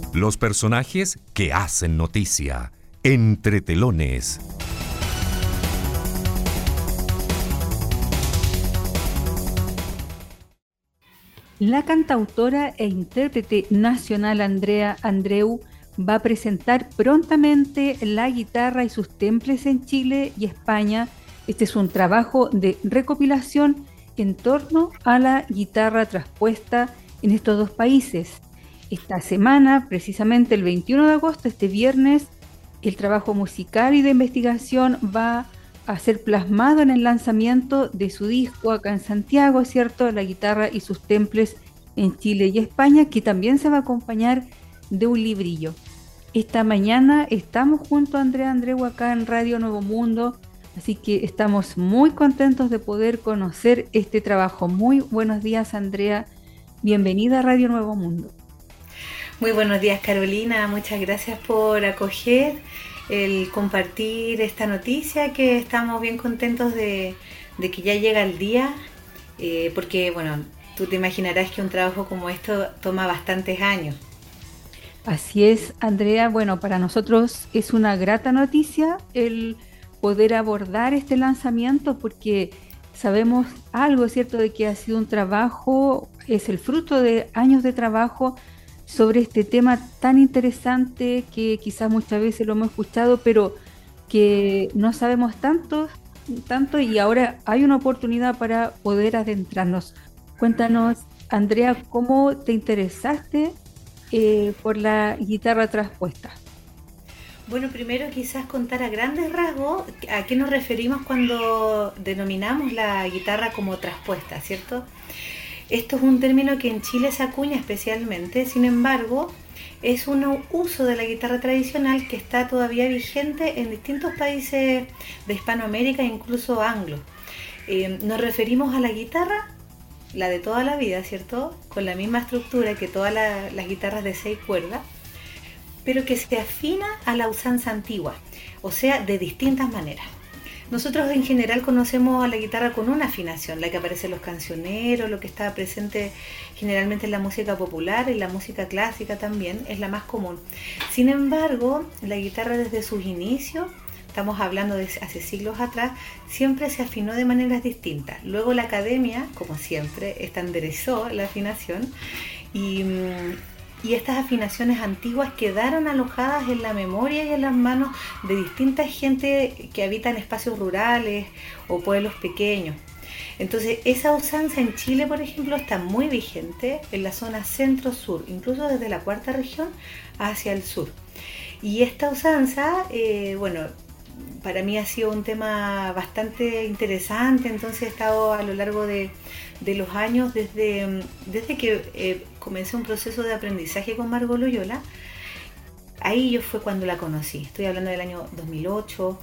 Los personajes que hacen noticia. Entre telones. La cantautora e intérprete nacional Andrea Andreu va a presentar prontamente la guitarra y sus temples en Chile y España. Este es un trabajo de recopilación en torno a la guitarra traspuesta en estos dos países. Esta semana, precisamente el 21 de agosto, este viernes, el trabajo musical y de investigación va a ser plasmado en el lanzamiento de su disco acá en Santiago, ¿cierto? La guitarra y sus temples en Chile y España, que también se va a acompañar de un librillo. Esta mañana estamos junto a Andrea Andreu acá en Radio Nuevo Mundo, así que estamos muy contentos de poder conocer este trabajo. Muy buenos días, Andrea. Bienvenida a Radio Nuevo Mundo. Muy buenos días, Carolina. Muchas gracias por acoger el compartir esta noticia, que estamos bien contentos de que ya llega el día, porque bueno, tú te imaginarás que un trabajo como esto toma bastantes años. Así es, Andrea. Bueno, para nosotros es una grata noticia el poder abordar este lanzamiento, porque sabemos algo, ¿cierto?, de que ha sido un trabajo, es el fruto de años de trabajo sobre este tema tan interesante que quizás muchas veces lo hemos escuchado, pero que no sabemos tanto, y ahora hay una oportunidad para poder adentrarnos. Cuéntanos, Andrea, ¿cómo te interesaste por la guitarra traspuesta? Bueno, primero quizás contar a grandes rasgos a qué nos referimos cuando denominamos la guitarra como traspuesta, ¿cierto? Esto es un término que en Chile se acuña especialmente, sin embargo, es un uso de la guitarra tradicional que está todavía vigente en distintos países de Hispanoamérica e incluso anglo. Nos referimos a la guitarra, la de toda la vida, ¿cierto?, con la misma estructura que todas las guitarras de 6 cuerdas, pero que se afina a la usanza antigua, o sea, de distintas maneras. Nosotros en general conocemos a la guitarra con una afinación, la que aparece en los cancioneros, lo que está presente generalmente en la música popular, en la música clásica también, es la más común. Sin embargo, la guitarra desde sus inicios, estamos hablando de hace siglos atrás, siempre se afinó de maneras distintas. Luego la academia, como siempre, estandarizó la afinación y estas afinaciones antiguas quedaron alojadas en la memoria y en las manos de distinta gente que habita en espacios rurales o pueblos pequeños. Entonces, esa usanza en Chile, por ejemplo, está muy vigente en la zona centro-sur, incluso desde la cuarta región hacia el sur. Y esta usanza, bueno, para mí ha sido un tema bastante interesante, entonces he estado a lo largo de los años, desde que comencé un proceso de aprendizaje con Margot Loyola. Ahí yo fue cuando la conocí, estoy hablando del año 2008,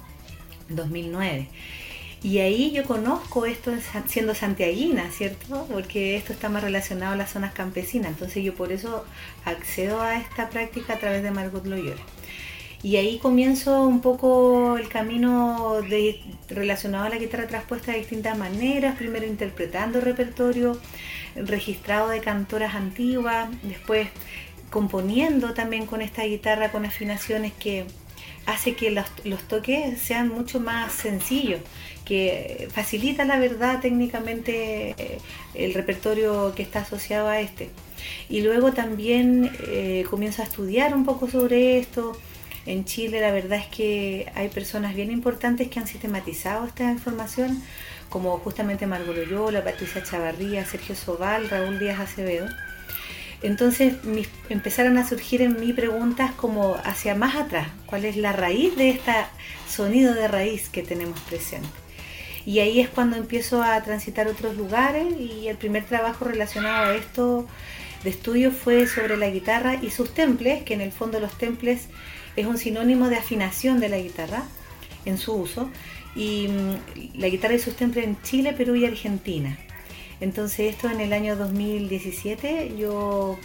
2009. Y ahí yo conozco esto siendo santiaguina, ¿cierto? Porque esto está más relacionado a las zonas campesinas, entonces yo por eso accedo a esta práctica a través de Margot Loyola. Y ahí comienzo un poco el camino relacionado a la guitarra traspuesta de distintas maneras, primero interpretando repertorio registrado de cantoras antiguas, después componiendo también con esta guitarra con afinaciones que hace que los toques sean mucho más sencillos, que facilita la verdad técnicamente el repertorio que está asociado a este. Y luego también comienzo a estudiar un poco sobre esto. En Chile la verdad es que hay personas bien importantes que han sistematizado esta información, como justamente Margot Loyola, Patricia Chavarría, Sergio Sobal, Raúl Díaz Acevedo. Entonces empezaron a surgir en mí preguntas como hacia más atrás, ¿cuál es la raíz de este sonido de raíz que tenemos presente? Y ahí es cuando empiezo a transitar otros lugares, y el primer trabajo relacionado a esto de estudio fue sobre la guitarra y sus temples, que en el fondo los temples es un sinónimo de afinación de la guitarra en su uso, y la guitarra y sus temples en Chile, Perú y Argentina. Entonces esto en el año 2017 yo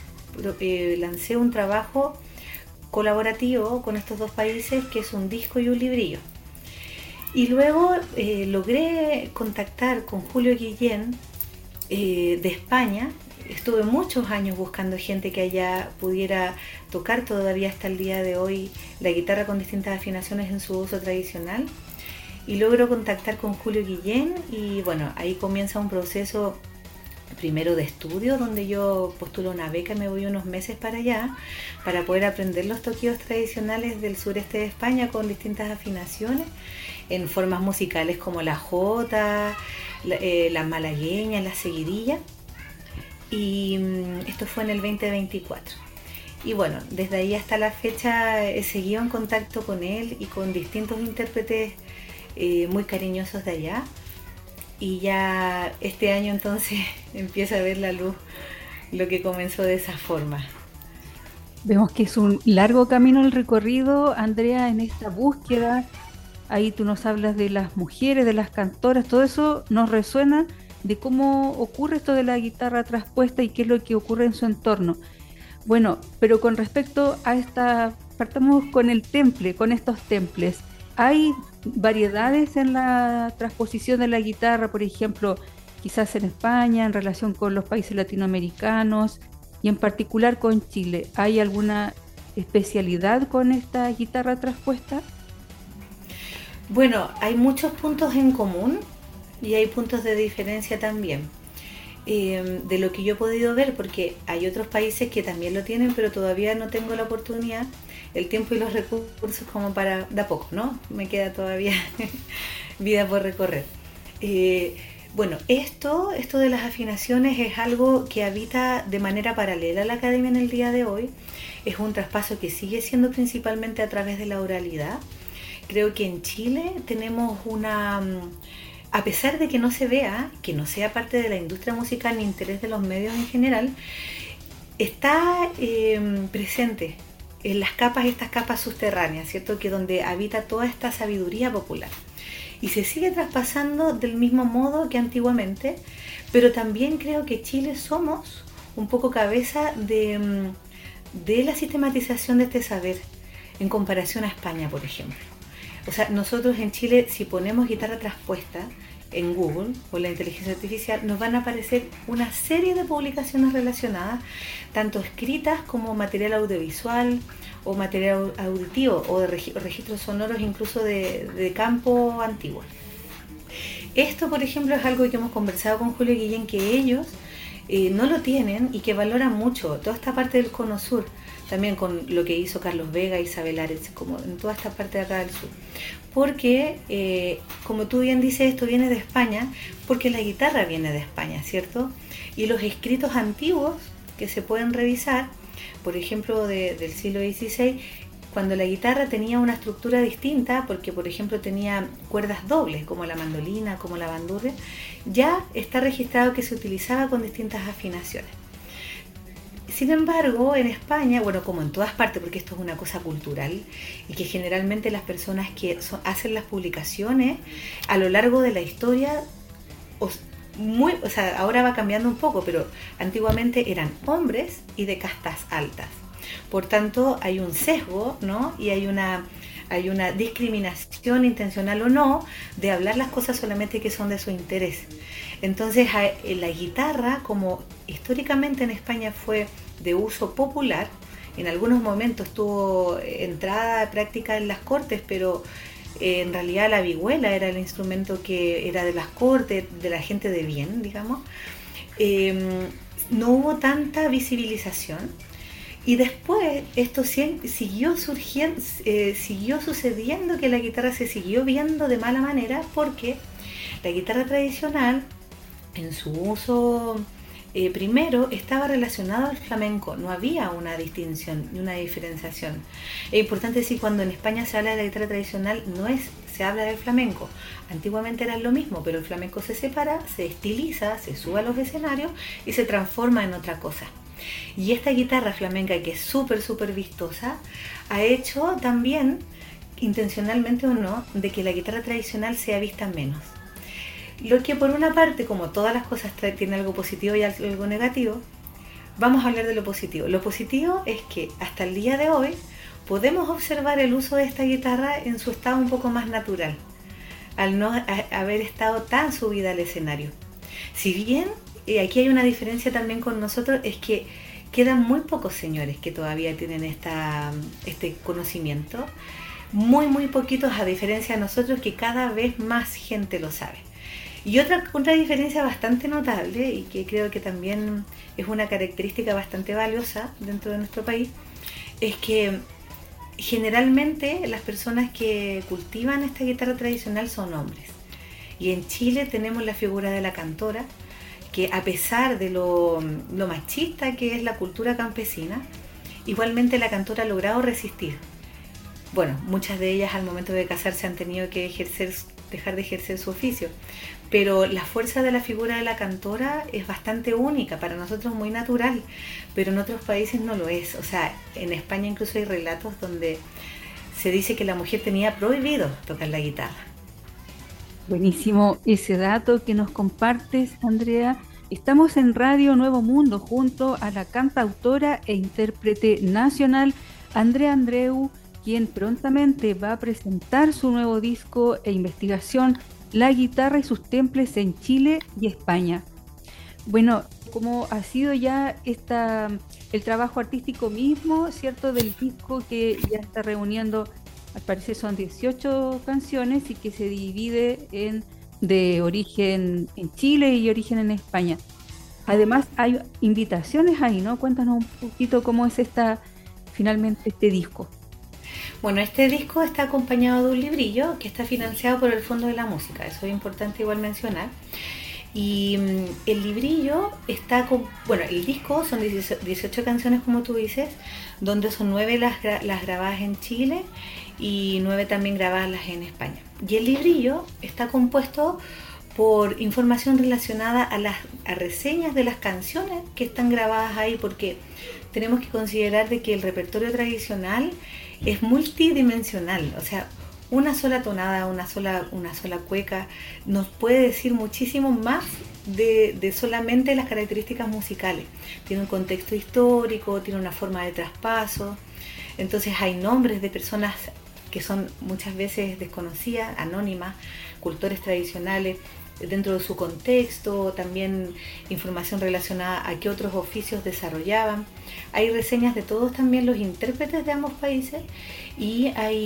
lancé un trabajo colaborativo con estos dos países, que es un disco y un librillo. Y luego logré contactar con Julio Guillén, de España. Estuve muchos años buscando gente que allá pudiera tocar todavía hasta el día de hoy la guitarra con distintas afinaciones en su uso tradicional. Y logro contactar con Julio Guillén y bueno, ahí comienza un proceso primero de estudio, donde yo postulo una beca y me voy unos meses para allá para poder aprender los toquillos tradicionales del sureste de España con distintas afinaciones en formas musicales como la jota, la malagueña, la seguidilla. Y esto fue en el 2024. Y bueno, desde ahí hasta la fecha he seguido en contacto con él y con distintos intérpretes muy cariñosos de allá. Y ya este año entonces empieza a ver la luz lo que comenzó de esa forma. Vemos que es un largo camino el recorrido, Andrea, en esta búsqueda. Ahí tú nos hablas de las mujeres, de las cantoras, todo eso nos resuena de cómo ocurre esto de la guitarra traspuesta y qué es lo que ocurre en su entorno. Bueno, pero con respecto a partamos con el temple, con estos temples. ¿Hay variedades en la transposición de la guitarra, por ejemplo, quizás en España, en relación con los países latinoamericanos y en particular con Chile? ¿Hay alguna especialidad con esta guitarra traspuesta? Bueno, hay muchos puntos en común y hay puntos de diferencia también. De lo que yo he podido ver, porque hay otros países que también lo tienen, pero todavía no tengo la oportunidad, el tiempo y los recursos como para, de a poco, ¿no? Me queda todavía vida por recorrer. Bueno, esto de las afinaciones es algo que habita de manera paralela a la academia en el día de hoy. Es un traspaso que sigue siendo principalmente a través de la oralidad. Creo que en Chile tenemos a pesar de que no se vea, que no sea parte de la industria musical ni interés de los medios en general, está presente en las capas, estas capas subterráneas, ¿cierto? Que donde habita toda esta sabiduría popular. Y se sigue traspasando del mismo modo que antiguamente, pero también creo que Chile somos un poco cabeza de la sistematización de este saber en comparación a España, por ejemplo. O sea, nosotros en Chile, si ponemos guitarra traspuesta en Google o la inteligencia artificial, nos van a aparecer una serie de publicaciones relacionadas, tanto escritas como material audiovisual o material auditivo o de registros sonoros incluso de campo antiguo. Esto, por ejemplo, es algo que hemos conversado con Julio Guillén, que ellos no lo tienen y que valoran mucho toda esta parte del cono sur, también con lo que hizo Carlos Vega y Isabel Aretz, como en toda esta parte de acá del sur. Porque, como tú bien dices, esto viene de España, porque la guitarra viene de España, ¿cierto? Y los escritos antiguos que se pueden revisar, por ejemplo, del siglo XVI, cuando la guitarra tenía una estructura distinta, porque por ejemplo tenía cuerdas dobles, como la mandolina, como la bandurria, ya está registrado que se utilizaba con distintas afinaciones. Sin embargo, en España, bueno, como en todas partes, porque esto es una cosa cultural, y que generalmente las personas que hacen las publicaciones a lo largo de la historia, o sea, ahora va cambiando un poco, pero antiguamente eran hombres y de castas altas. Por tanto, hay un sesgo, ¿no? Y hay una discriminación intencional o no de hablar las cosas solamente que son de su interés. Entonces, la guitarra, como históricamente en España fue de uso popular, en algunos momentos tuvo entrada práctica en las cortes, pero en realidad la vihuela era el instrumento que era de las cortes, de la gente de bien, digamos. No hubo tanta visibilización. Y después esto siguió sucediendo, que la guitarra se siguió viendo de mala manera, porque la guitarra tradicional en su uso primero estaba relacionado al flamenco, no había una distinción ni una diferenciación. Es importante decir, cuando en España se habla de la guitarra tradicional, se habla del flamenco. Antiguamente era lo mismo, pero el flamenco se separa, se estiliza, se sube a los escenarios y se transforma en otra cosa. Y esta guitarra flamenca, que es súper vistosa, ha hecho también, intencionalmente o no, de que la guitarra tradicional sea vista menos. Lo que por una parte, como todas las cosas, tiene algo positivo y algo negativo. Vamos a hablar de lo positivo. Lo positivo es que hasta el día de hoy podemos observar el uso de esta guitarra en su estado un poco más natural, al no haber estado tan subida al escenario. Si bien aquí hay una diferencia también con nosotros, es que quedan muy pocos señores que todavía tienen este conocimiento, muy muy poquitos, a diferencia de nosotros, que cada vez más gente lo sabe. Y otra diferencia bastante notable, y que creo que también es una característica bastante valiosa dentro de nuestro país, es que generalmente las personas que cultivan esta guitarra tradicional son hombres. Y en Chile tenemos la figura de la cantora, que a pesar de lo machista que es la cultura campesina, igualmente la cantora ha logrado resistir. Bueno, muchas de ellas al momento de casarse han tenido que dejar de ejercer su oficio, pero la fuerza de la figura de la cantora es bastante única, para nosotros muy natural, pero en otros países no lo es. O sea, en España incluso hay relatos donde se dice que la mujer tenía prohibido tocar la guitarra. Buenísimo ese dato que nos compartes, Andrea. Estamos en Radio Nuevo Mundo junto a la cantautora e intérprete nacional Andrea Andreu, quien prontamente va a presentar su nuevo disco e investigación, La guitarra y sus temples en Chile y España. Bueno, como ha sido ya el trabajo artístico mismo, ¿cierto? Del disco que ya está reuniendo, al parecer son 18 canciones y que se divide de origen en Chile y origen en España. Además hay invitaciones ahí, ¿no? Cuéntanos un poquito cómo es finalmente este disco. Bueno, este disco está acompañado de un librillo que está financiado por el Fondo de la Música, eso es importante igual mencionar. Y el librillo el disco son 18 canciones, como tú dices, donde son 9 las grabadas en Chile y 9 también grabadas en España. Y el librillo está compuesto por información relacionada a reseñas de las canciones que están grabadas ahí, porque tenemos que considerar de que el repertorio tradicional es multidimensional, o sea, una sola tonada, una sola cueca nos puede decir muchísimo más de solamente las características musicales. Tiene un contexto histórico, tiene una forma de traspaso, entonces hay nombres de personas que son muchas veces desconocidas, anónimas, cultores tradicionales, dentro de su contexto, también información relacionada a qué otros oficios desarrollaban. Hay reseñas de todos también los intérpretes de ambos países y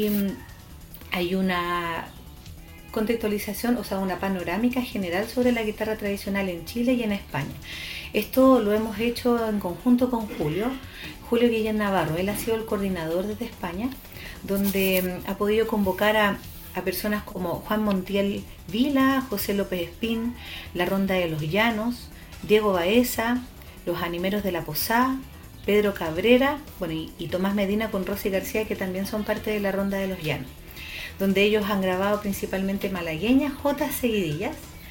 hay una contextualización, o sea, una panorámica general sobre la guitarra tradicional en Chile y en España. Esto lo hemos hecho en conjunto con Julio Guillén Navarro. Él ha sido el coordinador desde España, donde ha podido convocar a personas como Juan Montiel Vila, José López Espín, La Ronda de los Llanos, Diego Baeza, Los Animeros de la Posada, Pedro Cabrera, bueno, y Tomás Medina con Rosy García, que también son parte de La Ronda de los Llanos, donde ellos han grabado principalmente malagueñas, jotas, seguidillas.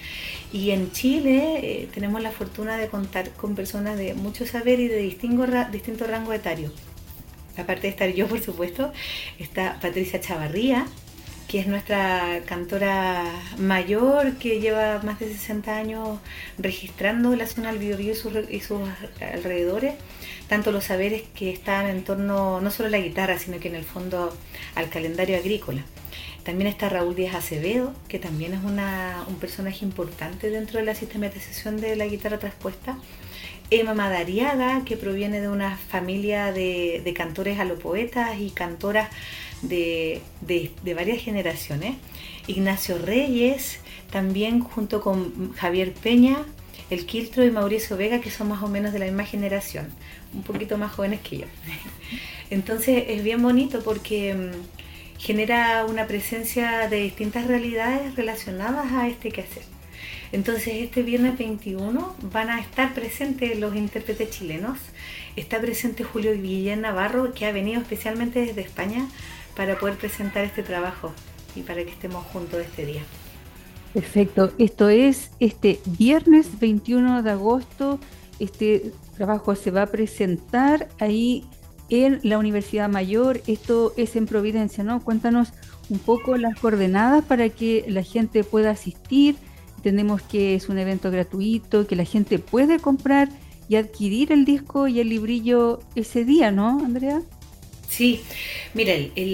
Y en Chile tenemos la fortuna de contar con personas de mucho saber y de distinto rango etario. Aparte de estar yo, por supuesto, está Patricia Chavarría, que es nuestra cantora mayor, que lleva más de 60 años registrando la zona del Biobío y sus alrededores, tanto los saberes que están en torno no solo a la guitarra, sino que en el fondo al calendario agrícola. También está Raúl Díaz Acevedo, que también es un personaje importante dentro de la sistematización de la guitarra traspuesta. Emma Madariaga, que proviene de una familia de cantores alopoetas y cantoras de varias generaciones. Ignacio Reyes, también junto con Javier Peña, El Quiltro y Mauricio Vega, que son más o menos de la misma generación, un poquito más jóvenes que yo. Entonces es bien bonito porque genera una presencia de distintas realidades relacionadas a este quehacer. Entonces este viernes 21 van a estar presentes los intérpretes chilenos. Está presente Julio Guillén Navarro, que ha venido especialmente desde España para poder presentar este trabajo y para que estemos juntos este día. Perfecto, esto es este viernes 21 de agosto. Este trabajo se va a presentar ahí en la Universidad Mayor. Esto es en Providencia, ¿no? Cuéntanos un poco las coordenadas para que la gente pueda asistir. Entendemos que es un evento gratuito, que la gente puede comprar y adquirir el disco y el librillo ese día, ¿no, Andrea? Sí, mira,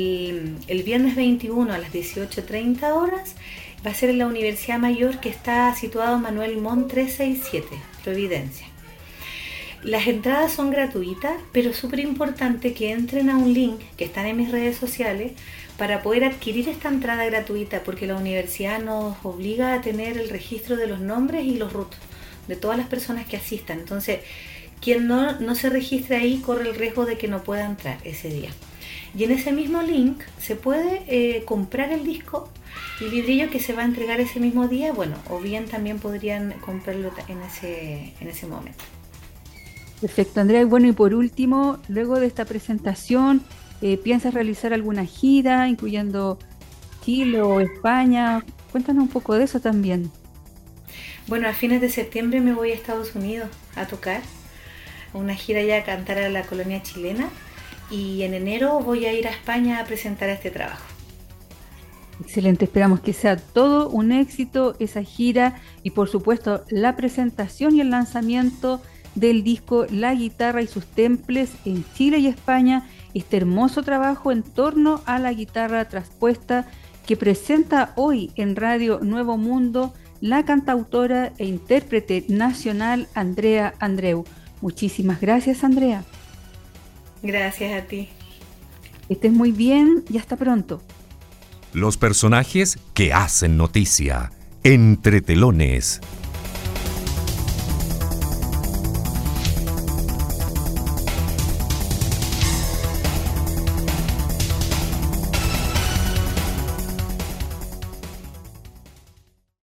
el viernes 21 a las 18:30 horas va a ser en la Universidad Mayor, que está situado en Manuel Montt 367. Providencia. Las entradas son gratuitas, pero es súper importante que entren a un link que están en mis redes sociales para poder adquirir esta entrada gratuita, porque la universidad nos obliga a tener el registro de los nombres y los RUT de todas las personas que asistan. Entonces, quien no se registre ahí corre el riesgo de que no pueda entrar ese día. Y en ese mismo link se puede comprar el disco y el librillo que se va a entregar ese mismo día, bueno, o bien también podrían comprarlo en ese momento. Perfecto, Andrea. Y bueno, y por último, luego de esta presentación, ¿piensas realizar alguna gira, incluyendo Chile o España? Cuéntanos un poco de eso también. Bueno, a fines de septiembre me voy a Estados Unidos a tocar una gira ya a cantar a la colonia chilena, y en enero voy a ir a España a presentar este trabajo. Excelente, esperamos que sea todo un éxito esa gira y por supuesto la presentación y el lanzamiento del disco La Guitarra y sus Temples en Chile y España, este hermoso trabajo en torno a la guitarra traspuesta que presenta hoy en Radio Nuevo Mundo la cantautora e intérprete nacional Andrea Andreu. Muchísimas gracias, Andrea. Gracias a ti. Que estés muy bien y hasta pronto. Los personajes que hacen noticia, entre telones.